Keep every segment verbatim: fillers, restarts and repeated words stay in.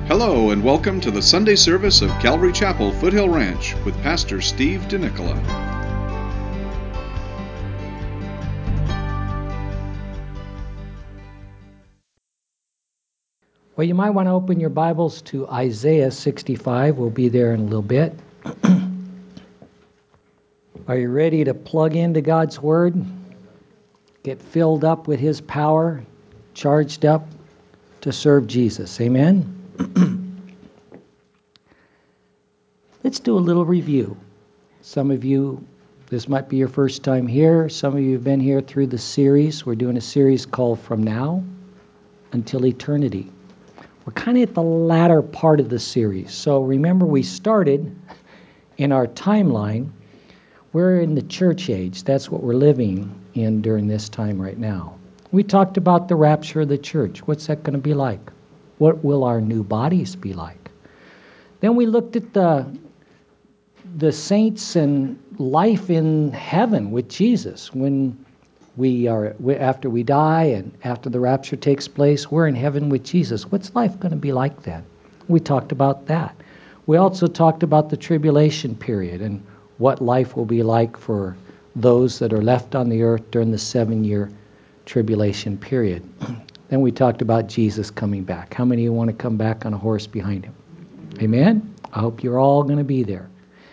Hello and welcome to the Sunday service of Calvary Chapel, Foothill Ranch with Pastor Steve DeNicola. Well, you might want to open your Bibles to Isaiah sixty-five. We'll be there in a little bit. Are you ready to plug into God's Word? Get filled up with His power, charged up to serve Jesus. Amen? Let's do a little review. Some of you, this might be your first time here. Some of you have been here through the series. We're doing a series called From Now Until Eternity. We're kind of at the latter part of the series. So remember, we started in our timeline. We're in the church age. That's what we're living in during this time right now. We talked about the rapture of the church. What's that going to be like? What will our new bodies be like? Then we looked at the the saints and life in heaven with Jesus. When we are, after we die and after the rapture takes place, we're in heaven with Jesus. What's life going to be like then? We talked about that. We also talked about the tribulation period and what life will be like for those that are left on the earth during the seven-year tribulation period. Then we talked about Jesus coming back. How many of you want to come back on a horse behind him? Amen? I hope you're all going to be there.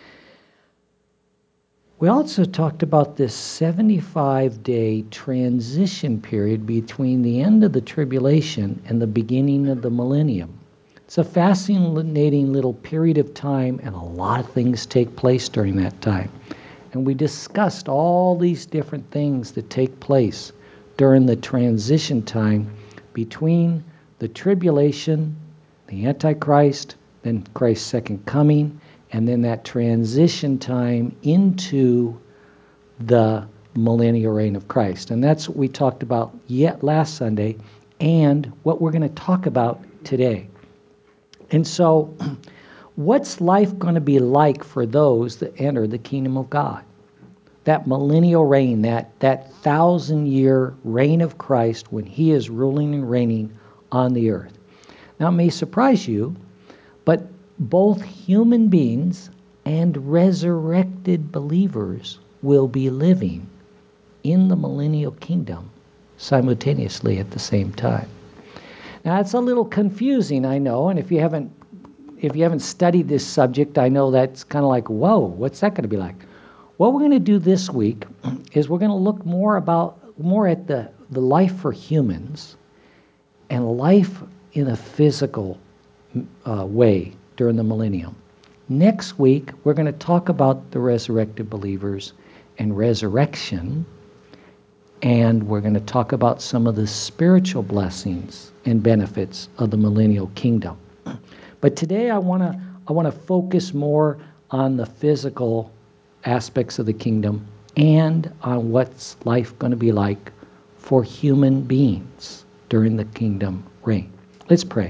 We also talked about this seventy-five day transition period between the end of the tribulation and the beginning of the millennium. It's a fascinating little period of time, and a lot of things take place during that time. And we discussed all these different things that take place during the transition time between the tribulation, the Antichrist, then Christ's second coming, and then that transition time into the millennial reign of Christ. And that's what we talked about yet last Sunday and what we're going to talk about today. And so, what's life going to be like for those that enter the kingdom of God? That millennial reign, that, that thousand-year reign of Christ when He is ruling and reigning on the earth. Now, it may surprise you, but both human beings and resurrected believers will be living in the millennial kingdom simultaneously at the same time. Now, it's a little confusing, I know, and if you haven't if you haven't studied this subject, I know that's kind of like, whoa, what's that going to be like? What we're going to do this week is we're going to look more about more at the, the life for humans and life in a physical uh, way during the millennium. Next week, we're going to talk about the resurrected believers and resurrection, and we're going to talk about some of the spiritual blessings and benefits of the millennial kingdom. But today, I want to I want to focus more on the physical aspects of the kingdom and on what's life going to be like for human beings during the kingdom reign. Let's pray.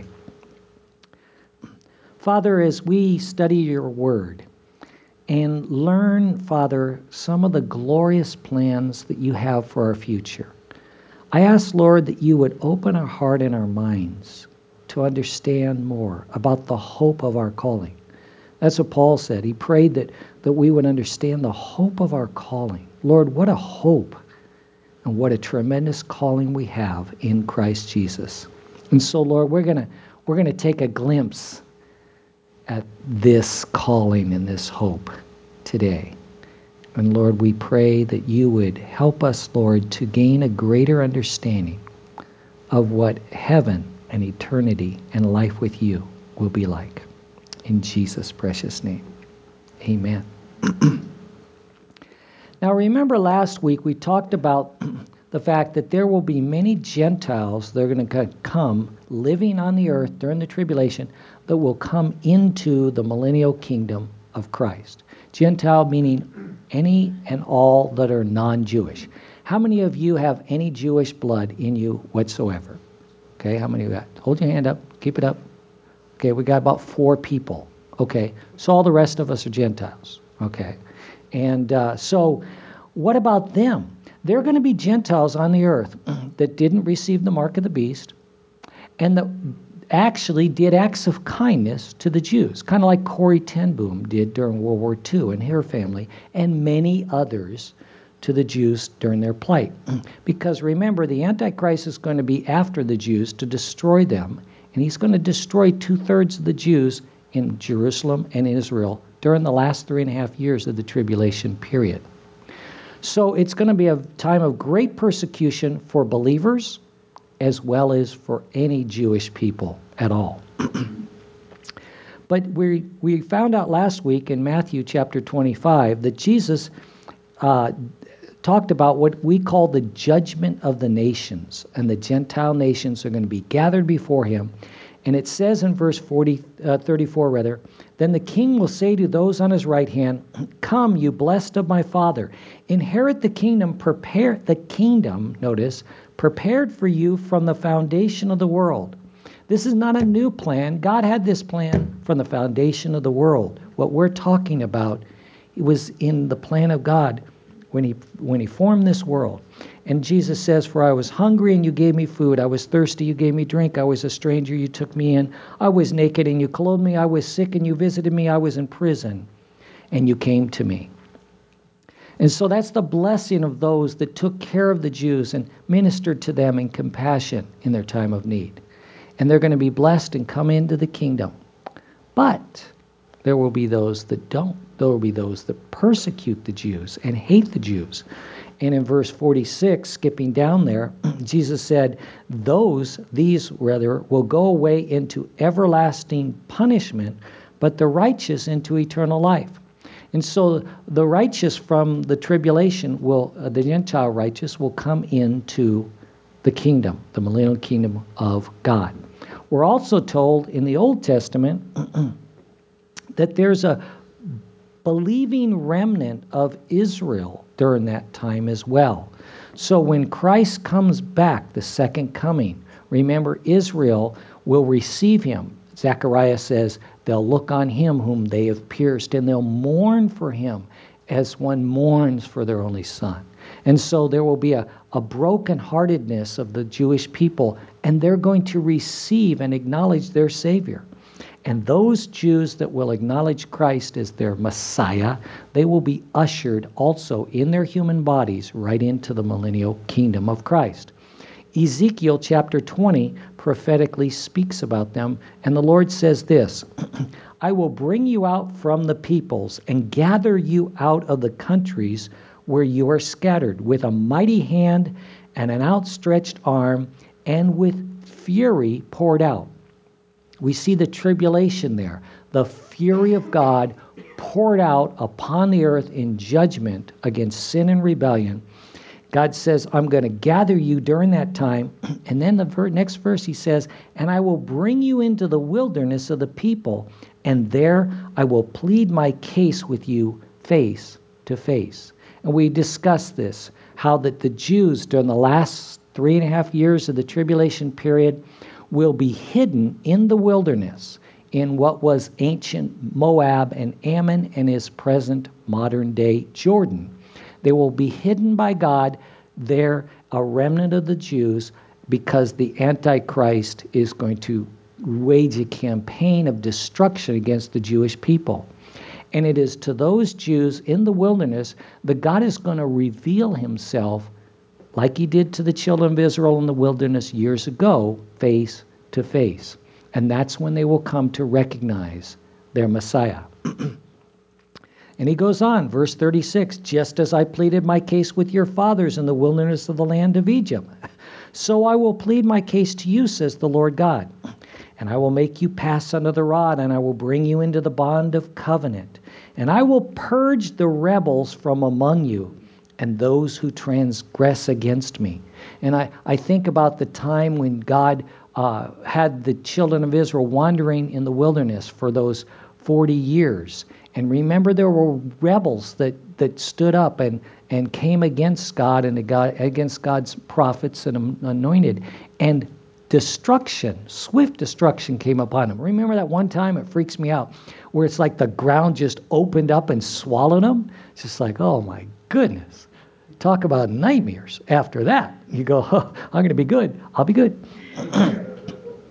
Father, as we study your word and learn, Father, some of the glorious plans that you have for our future, I ask, Lord, that you would open our heart and our minds to understand more about the hope of our calling. That's what Paul said. He prayed that, that we would understand the hope of our calling. Lord, what a hope and what a tremendous calling we have in Christ Jesus. And so, Lord, we're gonna we're gonna take a glimpse at this calling and this hope today. And Lord, we pray that you would help us, Lord, to gain a greater understanding of what heaven and eternity and life with you will be like. In Jesus' precious name, amen. Now remember last week we talked about the fact that there will be many Gentiles that are going to come living on the earth during the tribulation that will come into the millennial kingdom of Christ. Gentile meaning any and all that are non-Jewish. How many of you have any Jewish blood in you whatsoever? Okay, how many of you got? Hold your hand up. Keep it up. Okay, we got about four people. Okay, so all the rest of us are Gentiles. Okay, and uh, so what about them? There are going to be Gentiles on the earth that didn't receive the mark of the beast, and the actually did acts of kindness to the Jews, kind of like Corrie ten Boom did during World War Two and her family, and many others to the Jews during their plight. Because remember, the Antichrist is going to be after the Jews to destroy them, and he's going to destroy two-thirds of the Jews in Jerusalem and Israel during the last three and a half years of the tribulation period. So it's going to be a time of great persecution for believers as well as for any Jewish people at all. But we we found out last week in Matthew chapter twenty-five that Jesus uh, talked about what we call the judgment of the nations, and the Gentile nations are going to be gathered before him. And it says in verse forty, uh, thirty-four, rather, then the king will say to those on his right hand, come, you blessed of my Father, inherit the kingdom, prepare the kingdom, notice, prepared for you from the foundation of the world. This is not a new plan. God had this plan from the foundation of the world. What we're talking about, it was in the plan of God when he when he formed this world. And Jesus says, for I was hungry and you gave me food. I was thirsty, you gave me drink. I was a stranger, you took me in. I was naked and you clothed me. I was sick and you visited me. I was in prison and you came to me. And so that's the blessing of those that took care of the Jews and ministered to them in compassion in their time of need. And they're going to be blessed and come into the kingdom. But there will be those that don't. There will be those that persecute the Jews and hate the Jews. And in verse forty-six, skipping down there, Jesus said, those, these rather, will go away into everlasting punishment, but the righteous into eternal life. And so the righteous from the tribulation will, uh, the Gentile righteous will come into the kingdom, the millennial kingdom of God. We're also told in the Old Testament that there's a believing remnant of Israel during that time as well. So when Christ comes back, the second coming, remember Israel will receive him. Zechariah says they'll look on him whom they have pierced, and they'll mourn for him as one mourns for their only son. And so there will be a, a brokenheartedness of the Jewish people, and they're going to receive and acknowledge their Savior. And those Jews that will acknowledge Christ as their Messiah, they will be ushered also in their human bodies right into the millennial kingdom of Christ. Ezekiel chapter twenty prophetically speaks about them, and the Lord says this, I will bring you out from the peoples and gather you out of the countries where you are scattered with a mighty hand and an outstretched arm and with fury poured out. We see the tribulation there, the fury of God poured out upon the earth in judgment against sin and rebellion. God says, I'm going to gather you during that time. And then the ver- next verse he says, and I will bring you into the wilderness of the people, and there I will plead my case with you face to face. And we discussed this, how that the Jews during the last three and a half years of the tribulation period will be hidden in the wilderness in what was ancient Moab and Ammon and is present modern day Jordan. They will be hidden by God. They're a remnant of the Jews because the Antichrist is going to wage a campaign of destruction against the Jewish people. And it is to those Jews in the wilderness that God is going to reveal himself like he did to the children of Israel in the wilderness years ago, face to face. And that's when they will come to recognize their Messiah. And he goes on, verse thirty-six, just as I pleaded my case with your fathers in the wilderness of the land of Egypt, so I will plead my case to you, says the Lord God. And I will make you pass under the rod, and I will bring you into the bond of covenant. And I will purge the rebels from among you, and those who transgress against me. And I, I think about the time when God uh, had the children of Israel wandering in the wilderness for those forty years. And remember, there were rebels that, that stood up and, and came against God and against God's prophets and anointed. And destruction, swift destruction came upon them. Remember that one time, it freaks me out, where it's like the ground just opened up and swallowed them? It's just like, oh my goodness. Talk about nightmares after that. You go, oh, I'm going to be good. I'll be good.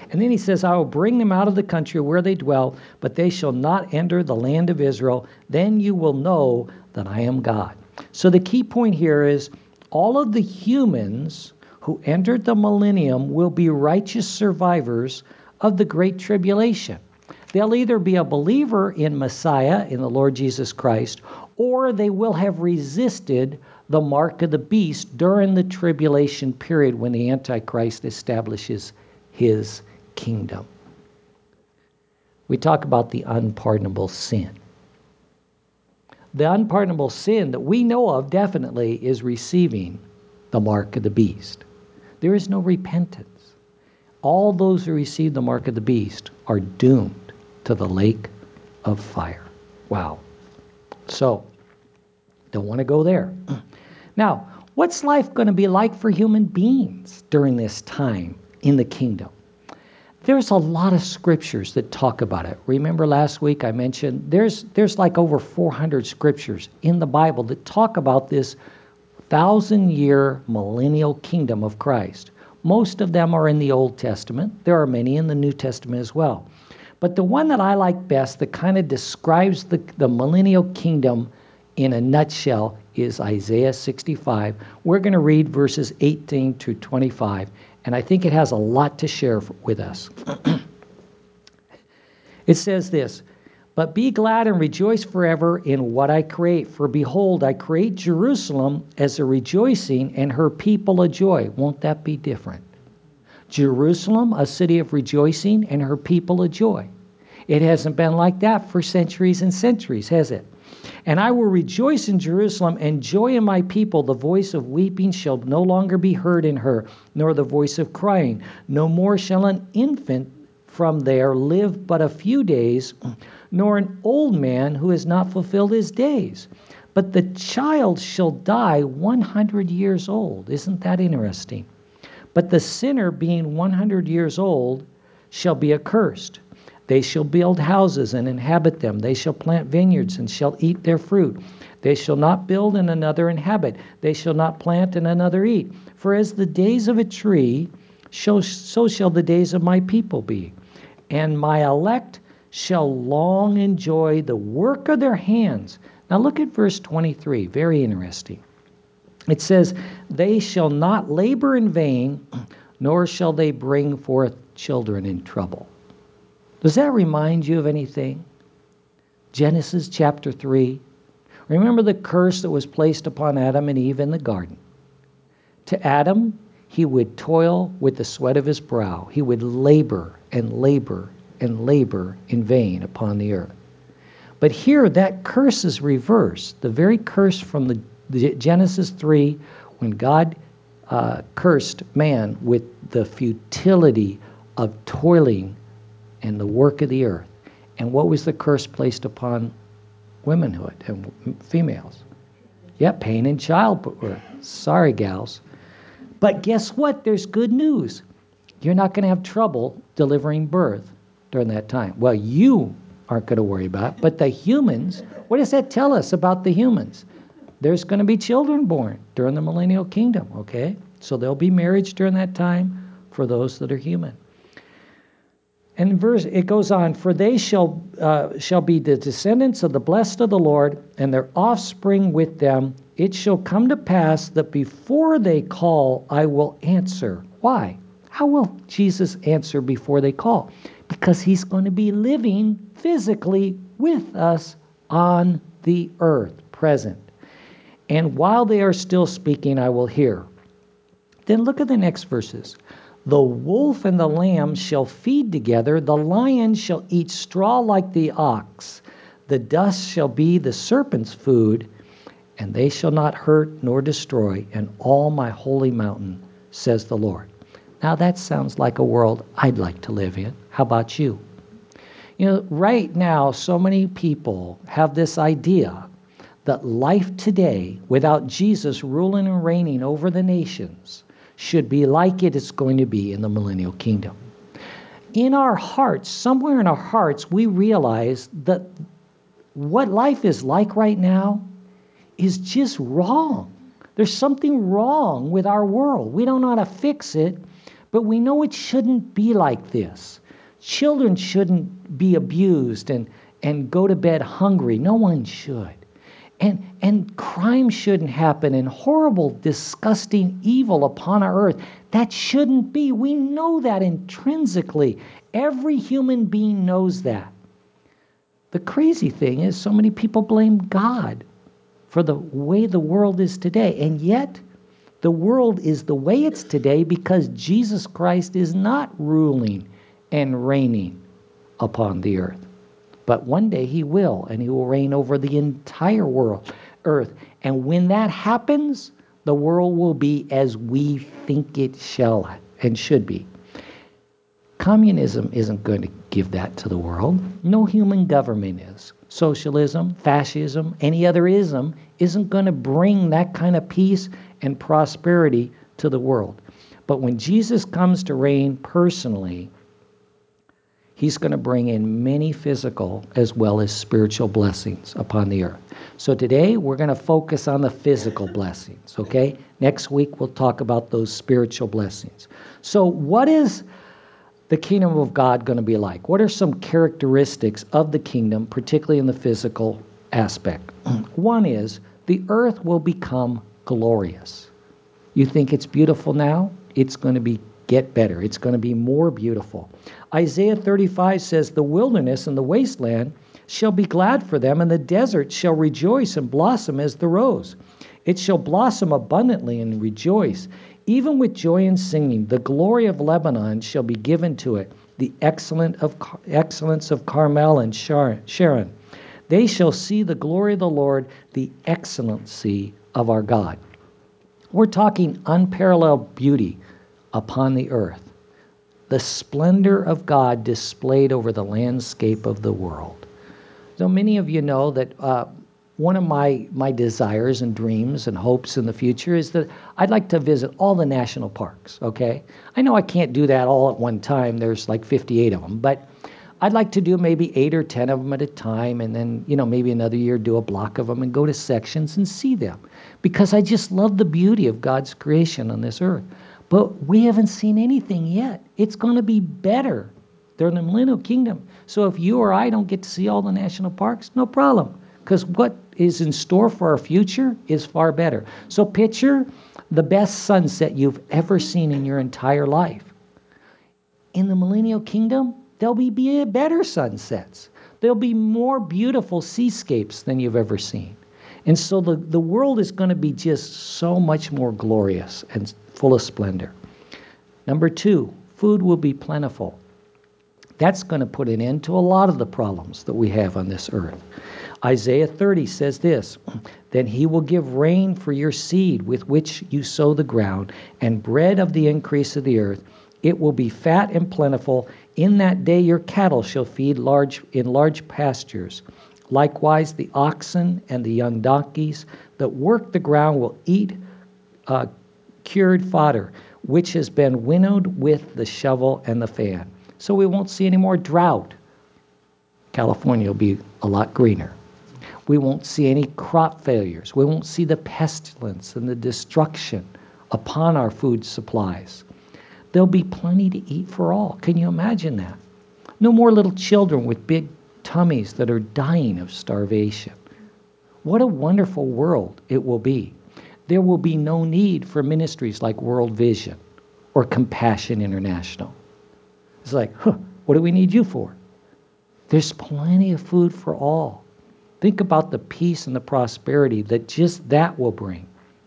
And then he says, I will bring them out of the country where they dwell, but they shall not enter the land of Israel. Then you will know that I am God. So the key point here is all of the humans who entered the millennium will be righteous survivors of the Great Tribulation. They'll either be a believer in Messiah, in the Lord Jesus Christ, or they will have resisted the mark of the beast during the tribulation period when the Antichrist establishes his kingdom. We talk about the unpardonable sin. The unpardonable sin that we know of definitely is receiving the mark of the beast. There is no repentance. All those who receive the mark of the beast are doomed to the lake of fire. Wow. So, don't want to go there. Now, what's life going to be like for human beings during this time in the kingdom? There's a lot of scriptures that talk about it. Remember last week I mentioned there's there's like over four hundred scriptures in the Bible that talk about this thousand-year millennial kingdom of Christ. Most of them are in the Old Testament. There are many in the New Testament as well. But the one that I like best that kind of describes the, the millennial kingdom in a nutshell is Isaiah sixty-five. We're going to read verses eighteen to twenty-five, and I think it has a lot to share with us. It says this, but be glad and rejoice forever in what I create. For behold, I create Jerusalem as a rejoicing and her people a joy. Won't that be different? Jerusalem, a city of rejoicing, and her people a joy. It hasn't been like that for centuries and centuries, has it? And I will rejoice in Jerusalem and joy in my people. The voice of weeping shall no longer be heard in her, nor the voice of crying. No more shall an infant from there live but a few days, nor an old man who has not fulfilled his days. But the child shall die one hundred years old. Isn't that interesting? But the sinner, being one hundred years old, shall be accursed. They shall build houses and inhabit them. They shall plant vineyards and shall eat their fruit. They shall not build and another inhabit. They shall not plant and another eat. For as the days of a tree, so shall the days of my people be. And my elect shall long enjoy the work of their hands. Now look at verse twenty-three. Very interesting. It says, they shall not labor in vain, nor shall they bring forth children in trouble. Does that remind you of anything? Genesis chapter three. Remember the curse that was placed upon Adam and Eve in the garden. To Adam, he would toil with the sweat of his brow. He would labor and labor and labor in vain upon the earth. But here that curse is reversed. The very curse from the, the Genesis three, when God uh, cursed man with the futility of toiling and the work of the earth. And what was the curse placed upon womanhood and females? Yeah, pain in childbirth. Sorry, gals. But guess what? There's good news. You're not going to have trouble delivering birth during that time. Well, you aren't going to worry about it, but the humans, what does that tell us about the humans? There's going to be children born during the millennial kingdom, okay? So there'll be marriage during that time for those that are human. And verse it goes on, for they shall uh, shall be the descendants of the blessed of the Lord, and their offspring with them. It shall come to pass that before they call, I will answer. Why? How will Jesus answer before they call? Because he's going to be living physically with us on the earth, present. And while they are still speaking, I will hear. Then look at the next verses. The wolf and the lamb shall feed together. The lion shall eat straw like the ox. The dust shall be the serpent's food, and they shall not hurt nor destroy in all my holy mountain, says the Lord. Now that sounds like a world I'd like to live in. How about you? You know, right now, so many people have this idea that life today, without Jesus ruling and reigning over the nations, should be like it is going to be in the millennial kingdom. In our hearts, somewhere in our hearts, we realize that what life is like right now is just wrong. There's something wrong with our world. We don't know how to fix it, But we know it shouldn't be like this. Children shouldn't be abused and, and go to bed hungry. No one should. And, and crime shouldn't happen and horrible, disgusting evil upon our earth. That shouldn't be. We know that intrinsically. Every human being knows that. The crazy thing is so many people blame God for the way the world is today. And yet, the world is the way it's today because Jesus Christ is not ruling and reigning upon the earth. But one day he will, and he will reign over the entire world, earth. And when that happens, the world will be as we think it shall and should be. Communism isn't going to give that to the world. No human government is. Socialism, fascism, any other ism isn't going to bring that kind of peace and prosperity to the world. But when Jesus comes to reign personally, he's going to bring in many physical as well as spiritual blessings upon the earth. So today we're going to focus on the physical blessings, okay? Next week we'll talk about those spiritual blessings. So what is the kingdom of God going to be like? What are some characteristics of the kingdom, particularly in the physical aspect? One is the earth will become glorious. You think it's beautiful now? It's going to be get better. It's going to be more beautiful. Isaiah thirty-five says, the wilderness and the wasteland shall be glad for them, and the desert shall rejoice and blossom as the rose. It shall blossom abundantly and rejoice, even with joy and singing. The glory of Lebanon shall be given to it, the excellent of excellence of Carmel and Sharon. They shall see the glory of the Lord, the excellency of our God. We're talking unparalleled beauty upon the earth. The splendor of God displayed over the landscape of the world. So many of you know that uh, one of my, my desires and dreams and hopes in the future is that I'd like to visit all the national parks, okay? I know I can't do that all at one time. There's like fifty-eight of them, but I'd like to do maybe eight or ten of them at a time, and then, you know, maybe another year do a block of them and go to sections and see them, because I just love the beauty of God's creation on this earth. But we haven't seen anything yet. It's going to be better than the millennial kingdom. So if you or I don't get to see all the national parks, no problem, because what is in store for our future is far better. So picture the best sunset you've ever seen in your entire life. In the millennial kingdom, there'll be better sunsets. There'll be more beautiful seascapes than you've ever seen. And so the, the world is going to be just so much more glorious and full of splendor. Number two, food will be plentiful. That's going to put an end to a lot of the problems that we have on this earth. Isaiah thirty says this, then he will give rain for your seed with which you sow the ground, and bread of the increase of the earth. It will be fat and plentiful. In that day your cattle shall feed large in large pastures. Likewise the oxen and the young donkeys that work the ground will eat uh, cured fodder, which has been winnowed with the shovel and the fan. So we won't see any more drought. California will be a lot greener. We won't see any crop failures. We won't see the pestilence and the destruction upon our food supplies. There'll be plenty to eat for all. Can you imagine that? No more little children with big tummies that are dying of starvation. What a wonderful world it will be. There will be no need for ministries like World Vision or Compassion International. It's like, huh, what do we need you for? There's plenty of food for all. Think about the peace and the prosperity that just that will bring.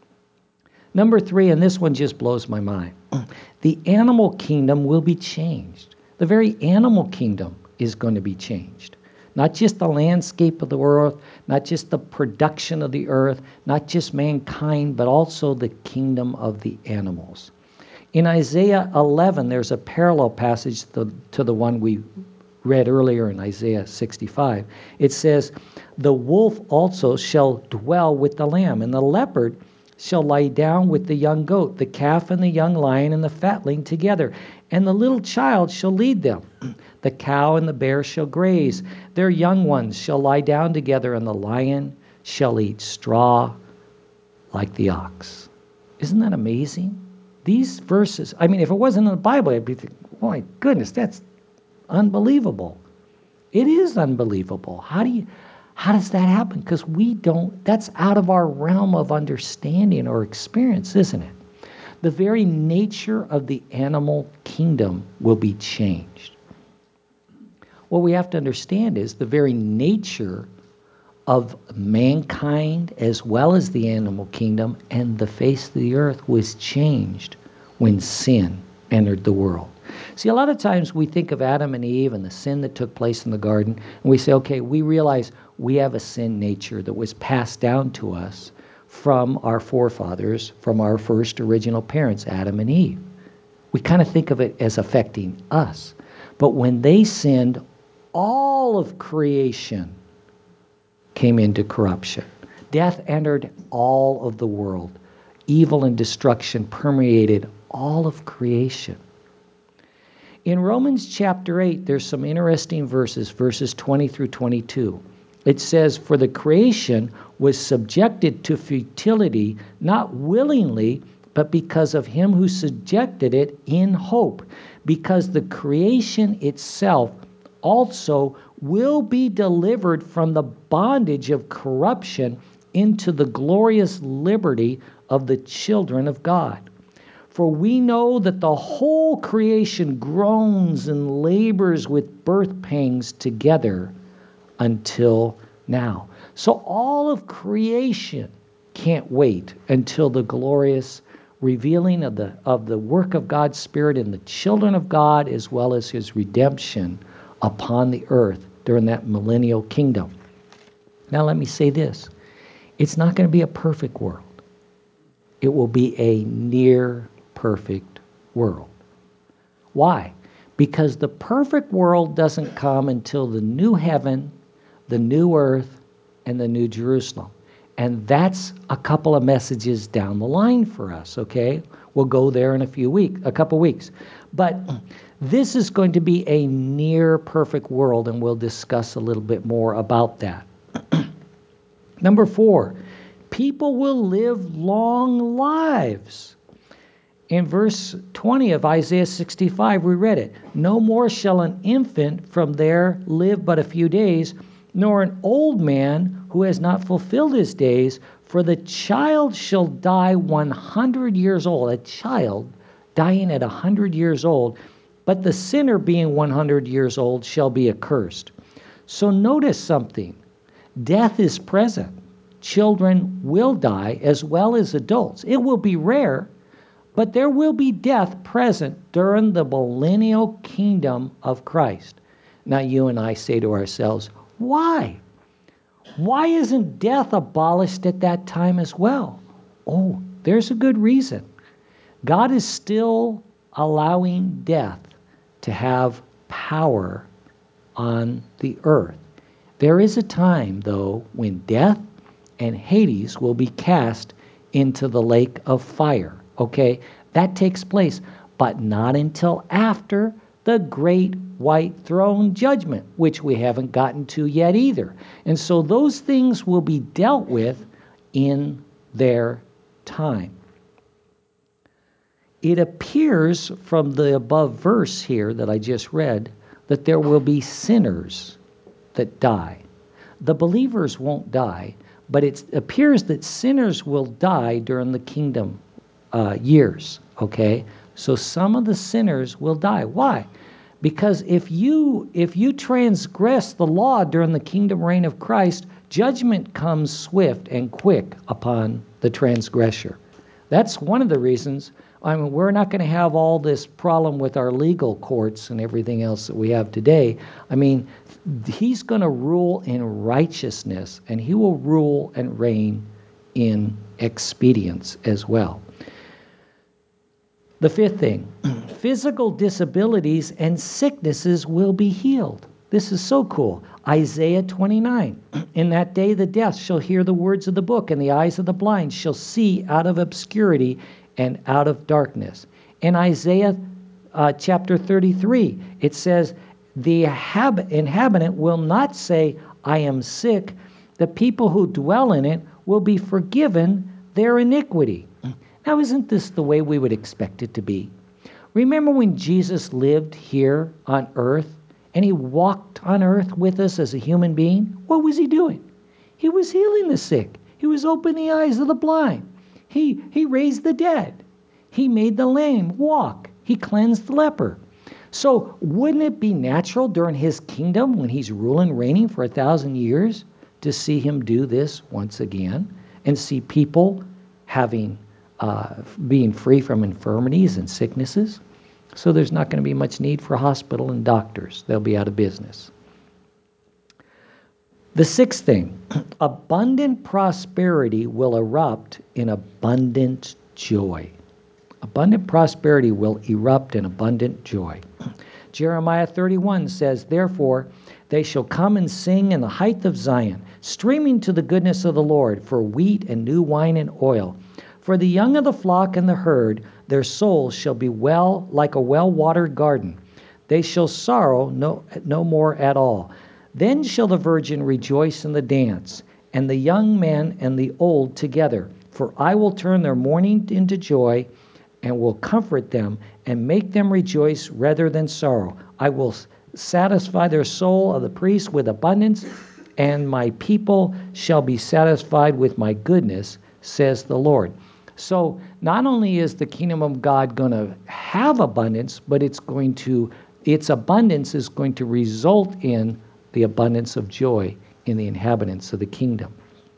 Number three, and this one just blows my mind. The animal kingdom will be changed. The very animal kingdom is going to be changed. Not just the landscape of the earth, not just the production of the earth, not just mankind, but also the kingdom of the animals. In Isaiah eleven, there's a parallel passage to, to the one we read earlier in Isaiah sixty-five. It says, the wolf also shall dwell with the lamb, and the leopard shall lie down with the young goat, the calf and the young lion and the fatling together, and the little child shall lead them. The cow and the bear shall graze, their young ones shall lie down together, and the lion shall eat straw like the ox. Isn't that amazing? These verses, I mean, if it wasn't in the Bible, I'd be thinking, oh my goodness, that's unbelievable. It is unbelievable. How do you, how does that happen? Because we don't, that's out of our realm of understanding or experience, isn't it? The very nature of the animal kingdom will be changed. What we have to understand is the very nature of mankind as well as the animal kingdom and the face of the earth was changed when sin entered the world. See, a lot of times we think of Adam and Eve and the sin that took place in the garden, and we say, okay, we realize we have a sin nature that was passed down to us from our forefathers, from our first original parents, Adam and Eve. We kind of think of it as affecting us. But when they sinned, all of creation came into corruption. Death entered all of the world. Evil and destruction permeated all of creation. In Romans chapter eight, there's some interesting verses, verses twenty through twenty-two. It says, "For the creation was subjected to futility, not willingly, but because of him who subjected it in hope, because the creation itself also will be delivered from the bondage of corruption into the glorious liberty of the children of God. For we know that the whole creation groans and labors with birth pangs together until now." So all of creation can't wait until the glorious revealing of the of the work of God's Spirit in the children of God, as well as his redemption upon the earth during that millennial kingdom. Now let me say this. It's not going to be a perfect world. It will be a near perfect world. Why? Because the perfect world doesn't come until the new heaven, the new earth, and the new Jerusalem. And that's a couple of messages down the line for us, okay? We'll go there in a few weeks, a couple weeks. But this is going to be a near perfect world, and we'll discuss a little bit more about that. Number four, people will live long lives. In verse twenty of Isaiah sixty-five, we read it. "No more shall an infant from there live but a few days, nor an old man who has not fulfilled his days, for the child shall die one hundred years old." A child dying at one hundred years old, but the sinner being one hundred years old shall be accursed. So notice something. Death is present. Children will die as well as adults. It will be rare, but there will be death present during the millennial kingdom of Christ. Now you and I say to ourselves, why? Why isn't death abolished at that time as well? Oh, there's a good reason. God is still allowing death to have power on the earth. There is a time, though, when death and Hades will be cast into the lake of fire. Okay, that takes place, but not until after the great white throne judgment, which we haven't gotten to yet either. And so those things will be dealt with in their time. It appears from the above verse here that I just read that there will be sinners that die. The believers won't die, but it appears that sinners will die during the kingdom uh, years, okay? So some of the sinners will die. Why? Because if you if you transgress the law during the kingdom reign of Christ, judgment comes swift and quick upon the transgressor. That's one of the reasons. I mean, we're not going to have all this problem with our legal courts and everything else that we have today. I mean, he's going to rule in righteousness, and he will rule and reign in expedience as well. The fifth thing, physical disabilities and sicknesses will be healed. This is so cool. Isaiah twenty-nine, "In that day the deaf shall hear the words of the book, and the eyes of the blind shall see out of obscurity and out of darkness." In Isaiah uh, chapter thirty-three, it says, "The hab- inhabitant will not say, 'I am sick.' The people who dwell in it will be forgiven their iniquity." Now, isn't this the way we would expect it to be? Remember when Jesus lived here on earth and he walked on earth with us as a human being? What was he doing? He was healing the sick. He was opening the eyes of the blind. He, he raised the dead. He made the lame walk. He cleansed the leper. So wouldn't it be natural during his kingdom, when he's ruling, reigning for a thousand years, to see him do this once again and see people having, uh, being free from infirmities and sicknesses? So there's not going to be much need for hospital and doctors. They'll be out of business. The sixth thing, abundant prosperity will erupt in abundant joy. Abundant prosperity will erupt in abundant joy. Jeremiah thirty-one says, therefore, they shall come and sing in the height of Zion, streaming to the goodness of the Lord, for wheat and new wine and oil. For the young of the flock and the herd, their souls shall be well like a well-watered garden. They shall sorrow no, no more at all. Then shall the virgin rejoice in the dance, and the young man and the old together. For I will turn their mourning into joy, and will comfort them, and make them rejoice rather than sorrow. I will satisfy their soul of the priest with abundance, and my people shall be satisfied with my goodness, says the Lord. So not only is the kingdom of God going to have abundance, but it's going to, its abundance is going to result in the abundance of joy in the inhabitants of the kingdom.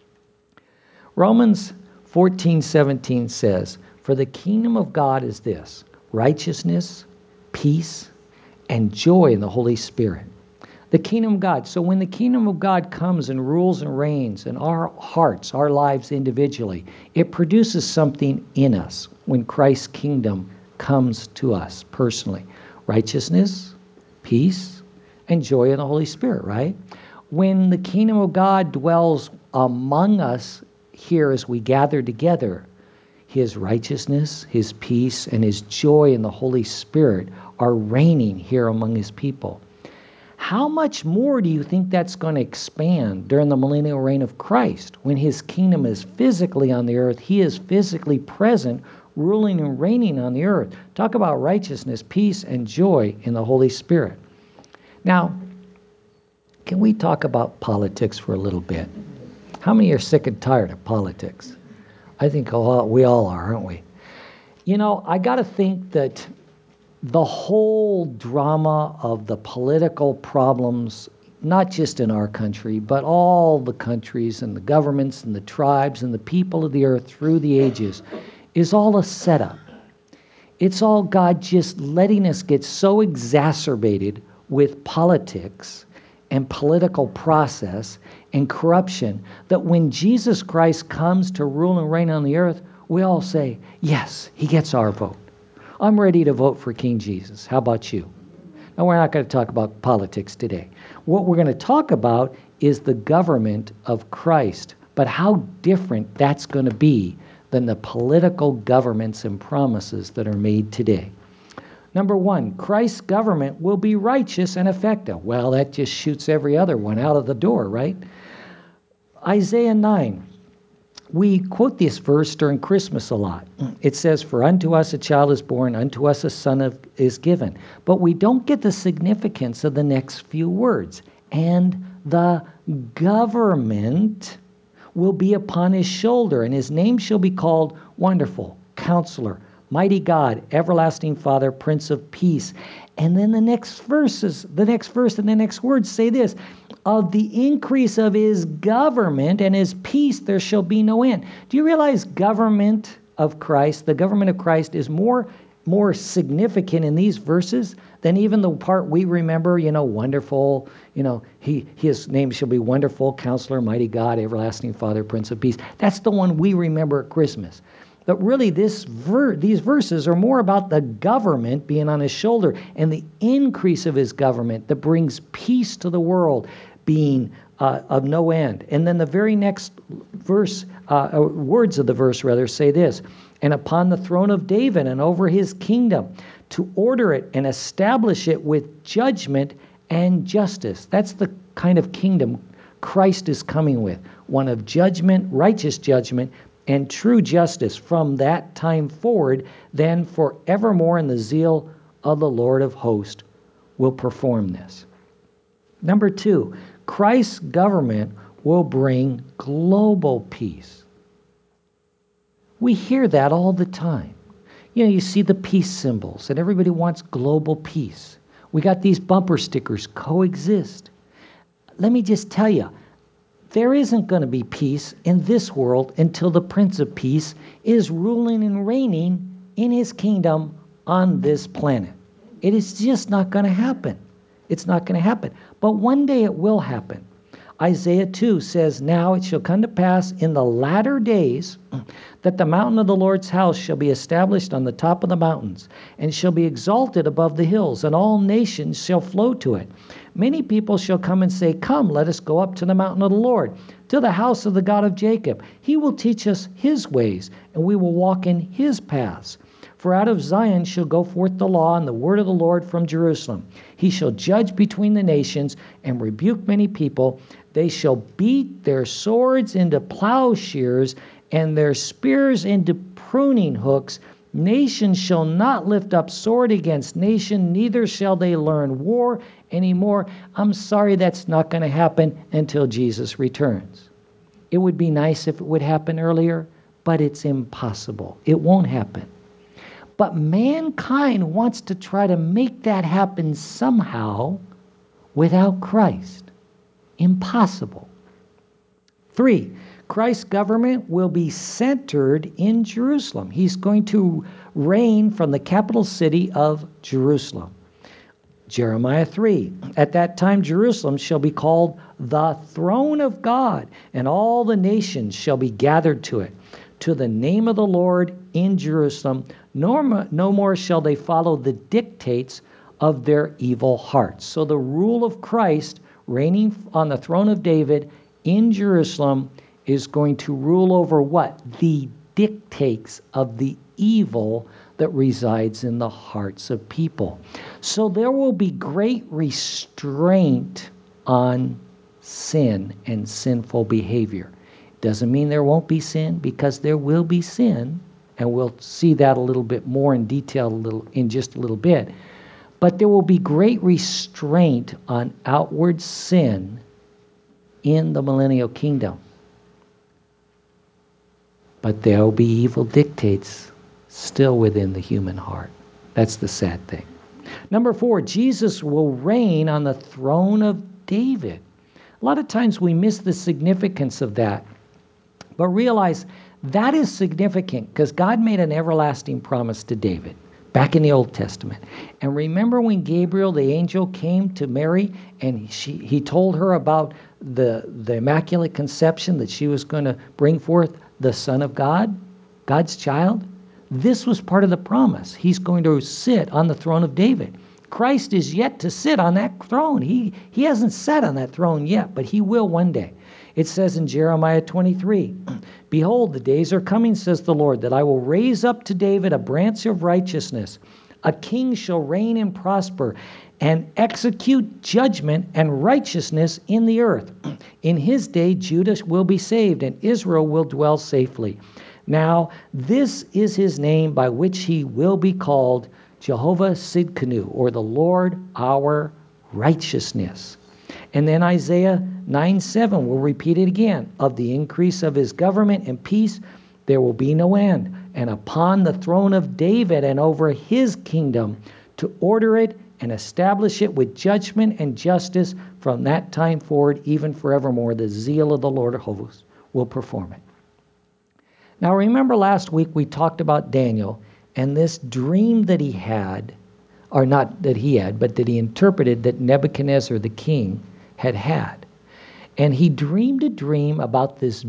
Romans fourteen seventeen says, for the kingdom of God is this, righteousness, peace, and joy in the Holy Spirit. The kingdom of God. So when the kingdom of God comes and rules and reigns in our hearts, our lives individually, it produces something in us when Christ's kingdom comes to us personally. Righteousness, peace, and joy in the Holy Spirit, right? When the kingdom of God dwells among us here as we gather together, his righteousness, his peace, and his joy in the Holy Spirit are reigning here among his people. How much more do you think that's going to expand during the millennial reign of Christ? When his kingdom is physically on the earth, he is physically present, ruling and reigning on the earth. Talk about righteousness, peace, and joy in the Holy Spirit. Now, can we talk about politics for a little bit? How many are sick and tired of politics? I think a lot, we all are, aren't we? You know, I got to think that the whole drama of the political problems, not just in our country, but all the countries and the governments and the tribes and the people of the earth through the ages, is all a setup. It's all God just letting us get so exacerbated with politics and political process and corruption that when Jesus Christ comes to rule and reign on the earth, we all say, yes, he gets our vote. I'm ready to vote for King Jesus. How about you? Now, we're not going to talk about politics today. What we're going to talk about is the government of Christ, but how different that's going to be than the political governments and promises that are made today. Number one, Christ's government will be righteous and effective. Well, that just shoots every other one out of the door, right? Isaiah nine. We quote this verse during Christmas a lot. It says, for unto us a child is born, unto us a son of, is given. But we don't get the significance of the next few words. And the government will be upon his shoulder, and his name shall be called Wonderful, Counselor, Mighty God, Everlasting Father, Prince of Peace. And then the next verses, the next verse and the next words say this, of the increase of his government and his peace there shall be no end. Do you realize government of Christ, the government of Christ is more, more significant in these verses than even the part we remember, you know, wonderful, you know, he, his name shall be Wonderful, Counselor, Mighty God, Everlasting Father, Prince of Peace. That's the one we remember at Christmas. But really, this ver- these verses are more about the government being on his shoulder and the increase of his government that brings peace to the world being uh, of no end. And then the very next verse, uh, uh, words of the verse rather, say this, and upon the throne of David and over his kingdom, to order it and establish it with judgment and justice. That's the kind of kingdom Christ is coming with, one of judgment, righteous judgment, and true justice from that time forward, then forevermore in the zeal of the Lord of hosts will perform this. Number two, Christ's government will bring global peace. We hear that all the time. You know, you see the peace symbols, and everybody wants global peace. We got these bumper stickers, coexist. Let me just tell you, there isn't going to be peace in this world until the Prince of Peace is ruling and reigning in his kingdom on this planet. It is just not going to happen. It's not going to happen. But one day it will happen. Isaiah two says, "Now it shall come to pass in the latter days that the mountain of the Lord's house shall be established on the top of the mountains, and shall be exalted above the hills, and all nations shall flow to it. Many people shall come and say, Come, let us go up to the mountain of the Lord, to the house of the God of Jacob. He will teach us his ways, and we will walk in his paths. For out of Zion shall go forth the law and the word of the Lord from Jerusalem. He shall judge between the nations and rebuke many people. They shall beat their swords into plowshares and their spears into pruning hooks. Nation shall not lift up sword against nation, neither shall they learn war anymore." I'm sorry, that's not going to happen until Jesus returns. It would be nice if it would happen earlier, but it's impossible. It won't happen. But mankind wants to try to make that happen somehow without Christ. Impossible. Three, Christ's government will be centered in Jerusalem. He's going to reign from the capital city of Jerusalem. Jeremiah three, "At that time Jerusalem shall be called the throne of God, and all the nations shall be gathered to it. To the name of the Lord in Jerusalem, no more shall they follow the dictates of their evil hearts." So the rule of Christ reigning on the throne of David in Jerusalem is going to rule over what? The dictates of the evil that resides in the hearts of people. So there will be great restraint on sin and sinful behavior. Doesn't mean there won't be sin, because there will be sin, and we'll see that a little bit more in detail a little in just a little bit. But there will be great restraint on outward sin in the millennial kingdom. But there will be evil dictates still within the human heart. That's the sad thing. Number four, Jesus will reign on the throne of David. A lot of times we miss the significance of that. But realize that is significant because God made an everlasting promise to David back in the Old Testament. And remember when Gabriel, the angel, came to Mary and she, he told her about the, the Immaculate Conception, that she was going to bring forth the Son of God, God's child? This was part of the promise. He's going to sit on the throne of David. Christ is yet to sit on that throne. He, he hasn't sat on that throne yet, but he will one day. It says in Jeremiah twenty-three, "Behold, the days are coming, says the Lord, that I will raise up to David a branch of righteousness. A king shall reign and prosper and execute judgment and righteousness in the earth. In his day, Judah will be saved and Israel will dwell safely. Now, this is his name by which he will be called, Jehovah Sidkenu, or the Lord our righteousness." And then Isaiah nine seven will repeat it again. "Of the increase of his government and peace there will be no end, and upon the throne of David and over his kingdom, to order it and establish it with judgment and justice from that time forward, even forevermore. The zeal of the Lord of hosts will perform it." Now remember last week we talked about Daniel and this dream that he had, or not that he had, but that he interpreted, that Nebuchadnezzar the king had had. And he dreamed a dream about this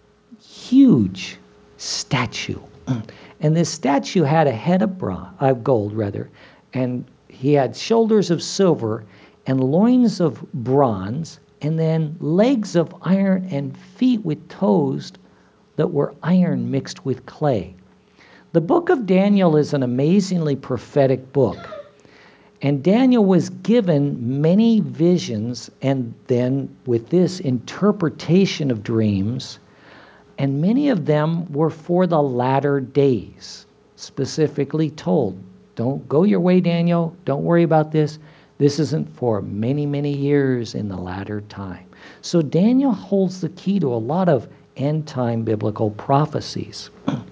huge statue. And this statue had a head of bronze, of gold rather, and he had shoulders of silver and loins of bronze, and then legs of iron and feet with toes that were iron mixed with clay. The book of Daniel is an amazingly prophetic book. And Daniel was given many visions, and then with this interpretation of dreams, and many of them were for the latter days, specifically told, don't go your way, Daniel. Don't worry about this. This isn't for many, many years in the latter time. So Daniel holds the key to a lot of end-time biblical prophecies.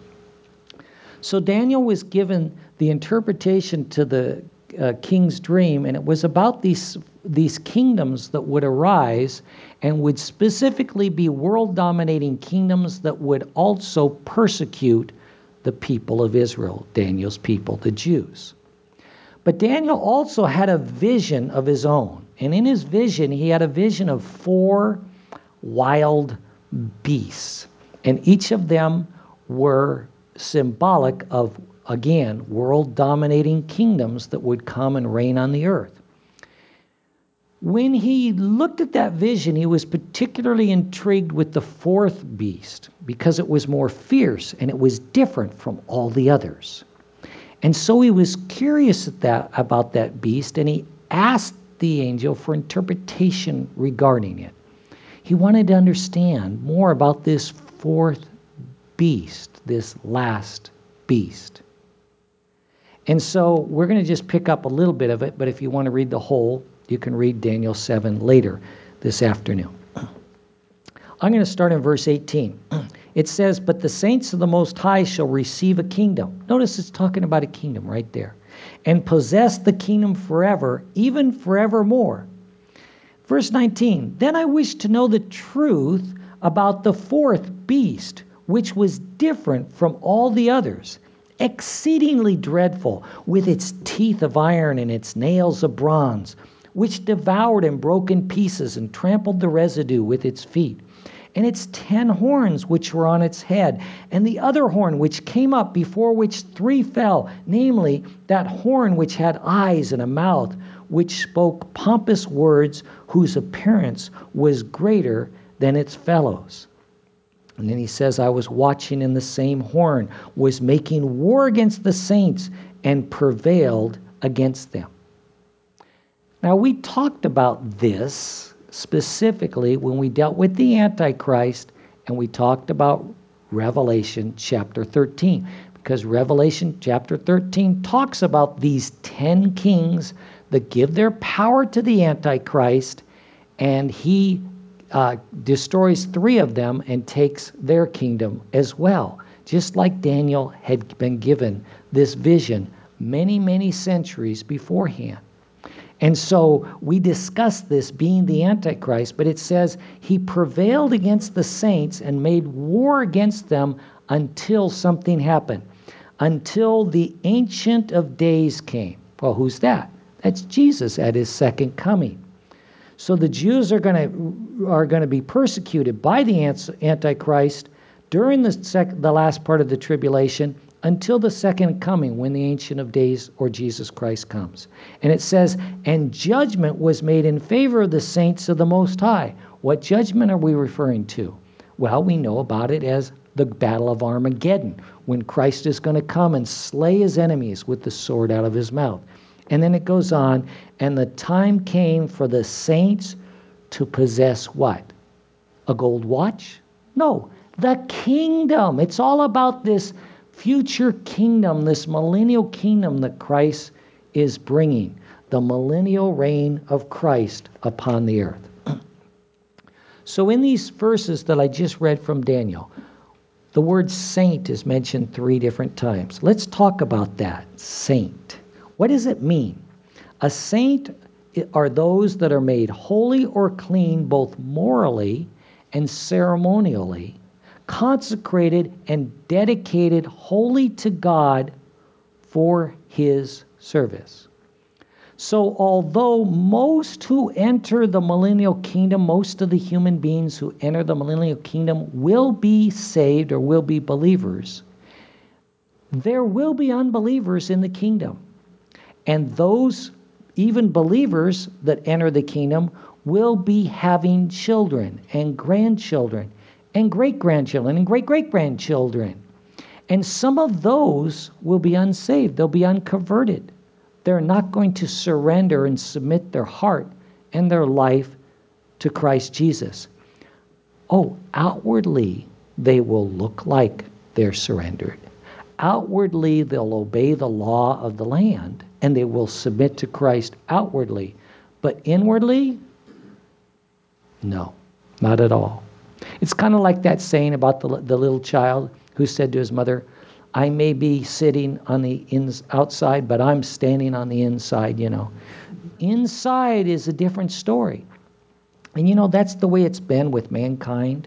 So Daniel was given the interpretation to the uh, king's dream, and it was about these, these kingdoms that would arise and would specifically be world-dominating kingdoms that would also persecute the people of Israel, Daniel's people, the Jews. But Daniel also had a vision of his own. And in his vision, he had a vision of four wild beasts. And each of them were symbolic of, again, world-dominating kingdoms that would come and reign on the earth. When he looked at that vision, he was particularly intrigued with the fourth beast because it was more fierce and it was different from all the others. And so he was curious at that, about that beast, and he asked the angel for interpretation regarding it. He wanted to understand more about this fourth beast, this last beast. And so we're going to just pick up a little bit of it, but if you want to read the whole, you can read Daniel seven later this afternoon. I'm going to start in verse eighteen. It says, but the saints of the Most High shall receive a kingdom. Notice it's talking about a kingdom right there. And possess the kingdom forever, even forevermore. Verse nineteen, then I wish to know the truth about the fourth beast, which was different from all the others, exceedingly dreadful, with its teeth of iron and its nails of bronze, which devoured and broke in pieces and trampled the residue with its feet. And its ten horns which were on its head, and the other horn which came up, before which three fell, namely that horn which had eyes and a mouth, which spoke pompous words, whose appearance was greater than its fellows. And then he says, I was watching, and the same horn was making war against the saints and prevailed against them. Now, we talked about this specifically when we dealt with the Antichrist, and we talked about Revelation chapter thirteen, because Revelation chapter thirteen talks about these ten kings that give their power to the Antichrist, and he uh, destroys three of them and takes their kingdom as well, just like Daniel had been given this vision many, many centuries beforehand. And so we discussed this being the Antichrist, but it says he prevailed against the saints and made war against them until something happened, until the Ancient of Days came. Well, who's that? That's Jesus at his second coming. So the Jews are going to are going to be persecuted by the Antichrist during the sec- the last part of the tribulation, until the second coming, when the Ancient of Days or Jesus Christ comes. And it says, and judgment was made in favor of the saints of the Most High. What judgment are we referring to? Well, we know about it as the Battle of Armageddon, when Christ is going to come and slay his enemies with the sword out of his mouth. And then it goes on, and the time came for the saints to possess what? A gold watch? No, the kingdom. It's all about this future kingdom, this millennial kingdom that Christ is bringing, the millennial reign of Christ upon the earth. So in these verses that I just read from Daniel, the word saint is mentioned three different times. Let's talk about that, saint. What does it mean? A saint are those that are made holy or clean both morally and ceremonially, consecrated and dedicated wholly to God for his service. So although most who enter the millennial kingdom, most of the human beings who enter the millennial kingdom will be saved or will be believers, there will be unbelievers in the kingdom. And those, even believers that enter the kingdom, will be having children and grandchildren and great-grandchildren and great-great-grandchildren. And some of those will be unsaved. They'll be unconverted. They're not going to surrender and submit their heart and their life to Christ Jesus. Oh, outwardly, they will look like they're surrendered. Outwardly, they'll obey the law of the land, and they will submit to Christ outwardly. But inwardly, no, not at all. It's kind of like that saying about the, the little child who said to his mother, I may be sitting on the ins, outside, but I'm standing on the inside, you know. Inside is a different story. And you know, that's the way it's been with mankind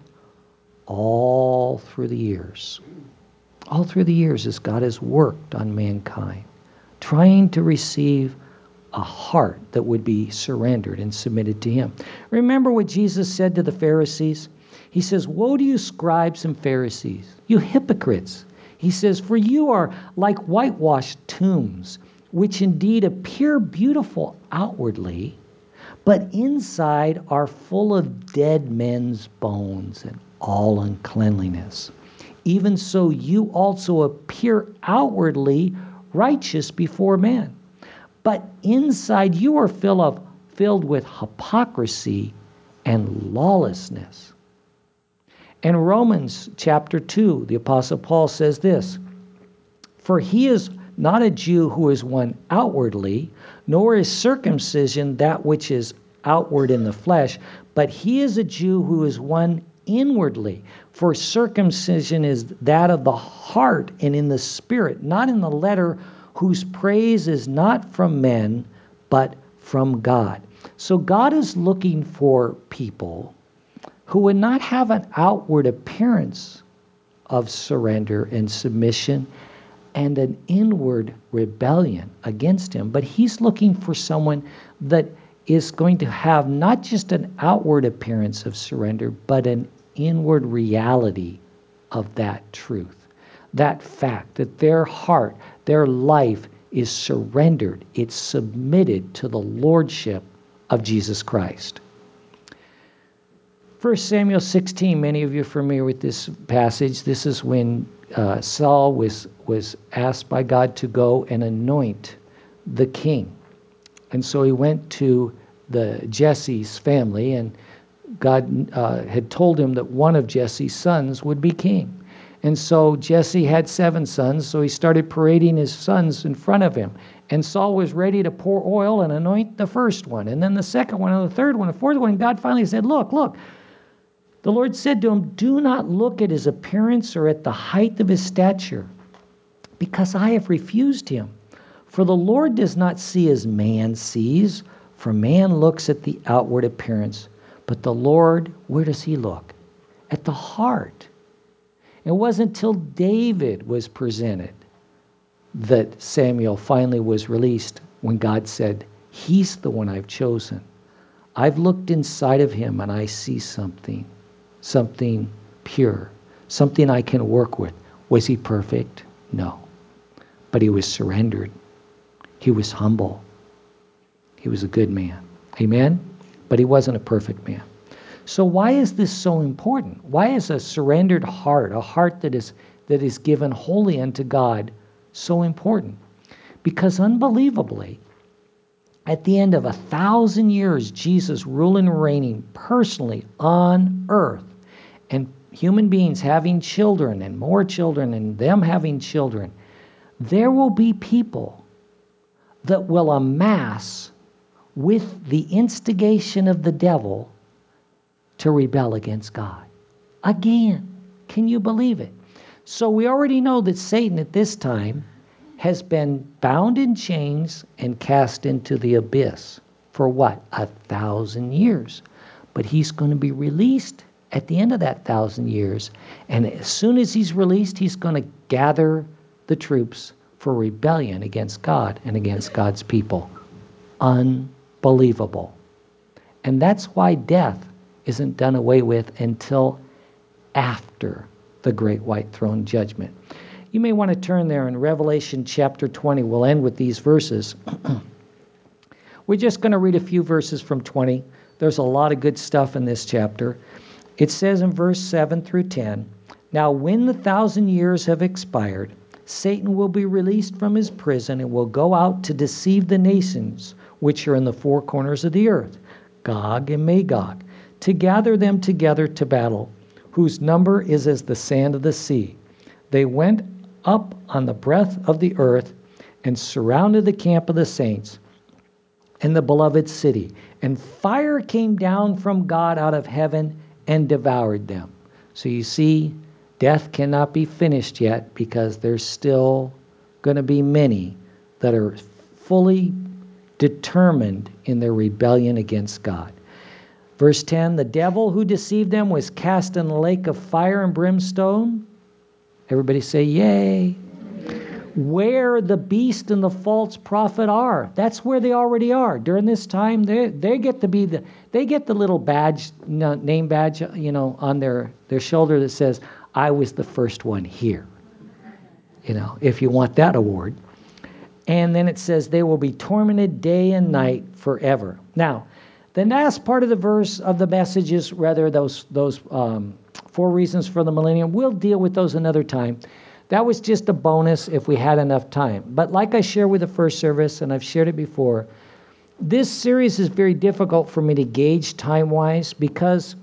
all through the years. All through the years as God has worked on mankind, trying to receive a heart that would be surrendered and submitted to him. Remember what Jesus said to the Pharisees? He says, woe to you scribes and Pharisees, you hypocrites. He says, for you are like whitewashed tombs, which indeed appear beautiful outwardly, but inside are full of dead men's bones and all uncleanliness. Even so you also appear outwardly righteous before men, but inside you are filled of, filled with hypocrisy and lawlessness. In Romans chapter two, the Apostle Paul says this, for he is not a Jew who is one outwardly, nor is circumcision that which is outward in the flesh, but he is a Jew who is one inwardly. For circumcision is that of the heart and in the spirit, not in the letter, whose praise is not from men, but from God. So God is looking for people who would not have an outward appearance of surrender and submission and an inward rebellion against him. But he's looking for someone that is going to have not just an outward appearance of surrender, but an inward reality of that truth. That fact that their heart, their life is surrendered. It's submitted to the lordship of Jesus Christ. First Samuel sixteen, many of you are familiar with this passage. This is when uh, Saul was, was asked by God to go and anoint the king. And so he went to the Jesse's family, and God uh, had told him that one of Jesse's sons would be king. And so Jesse had seven sons, so he started parading his sons in front of him. And Saul was ready to pour oil and anoint the first one, and then the second one, and the third one, the fourth one. And God finally said, look, look. The Lord said to him, do not look at his appearance or at the height of his stature, because I have refused him. For the Lord does not see as man sees, for man looks at the outward appearance. But the Lord, where does he look? At the heart. It wasn't until David was presented that Samuel finally was released, when God said, he's the one I've chosen. I've looked inside of him and I see something, something pure, something I can work with. Was he perfect? No. But he was surrendered. He was humble. He was a good man. Amen? But he wasn't a perfect man. So why is this so important? Why is a surrendered heart, a heart that is that is given wholly unto God, so important? Because unbelievably, at the end of a thousand years, Jesus ruling and reigning personally on earth, and human beings having children and more children and them having children, there will be people that will amass with the instigation of the devil to rebel against God. Again, can you believe it? So we already know that Satan at this time has been bound in chains and cast into the abyss for what? A thousand years. But he's going to be released at the end of that thousand years. And as soon as he's released, he's going to gather the troops for rebellion against God and against God's people. Unbelievable. And that's why death isn't done away with until after the great white throne judgment. You may want to turn there in Revelation chapter twenty. We'll end with these verses. We're just going to read a few verses from twenty. There's a lot of good stuff in this chapter. It says in verse seven through ten, now when the thousand years have expired, Satan will be released from his prison and will go out to deceive the nations which are in the four corners of the earth, Gog and Magog, to gather them together to battle, whose number is as the sand of the sea. They went up on the breadth of the earth and surrounded the camp of the saints and the beloved city. And fire came down from God out of heaven and devoured them. So you see, death cannot be finished yet because there's still going to be many that are fully determined in their rebellion against God. Verse ten, the devil who deceived them was cast in the lake of fire and brimstone. Everybody say, yay. Where the beast and the false prophet are. That's where they already are. During this time, they they get to be the they get the little badge, name badge, you know, on their, their shoulder that says, I was the first one here. You know, if you want that award. And then it says they will be tormented day and night forever. Now, the last part of the verse of the message is rather those those um, four reasons for the millennium. We'll deal with those another time. That was just a bonus if we had enough time. But like I shared with the first service, and I've shared it before, this series is very difficult for me to gauge time-wise because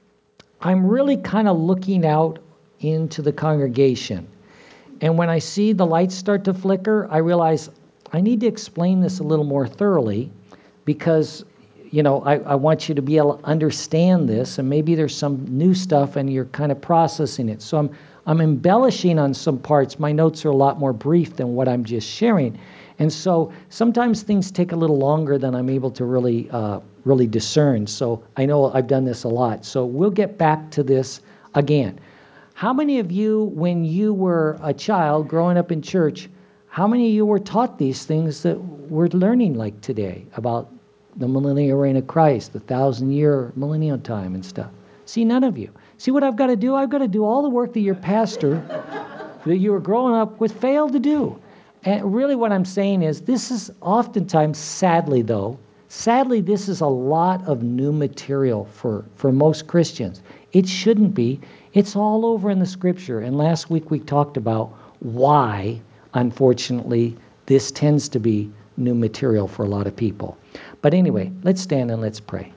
I'm really kind of looking out into the congregation. And when I see the lights start to flicker, I realize I need to explain this a little more thoroughly because, you know, I, I want you to be able to understand this, and maybe there's some new stuff and you're kind of processing it. So I'm I'm embellishing on some parts. My notes are a lot more brief than what I'm just sharing. And so sometimes things take a little longer than I'm able to really uh, really discern. So I know I've done this a lot. So we'll get back to this again. How many of you, when you were a child growing up in church, how many of you were taught these things that we're learning like today about the millennial reign of Christ, the thousand-year millennial time and stuff? See, none of you. See what I've got to do? I've got to do all the work that your pastor that you were growing up with failed to do. And really what I'm saying is this is oftentimes, sadly though, sadly this is a lot of new material for, for most Christians. It shouldn't be. It's all over in the Scripture. And last week we talked about why, unfortunately, this tends to be new material for a lot of people. But anyway, let's stand and let's pray.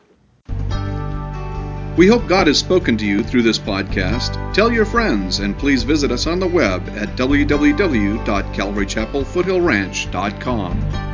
We hope God has spoken to you through this podcast. Tell your friends, and please visit us on the web at w w w dot calvary chapel foothill ranch dot com.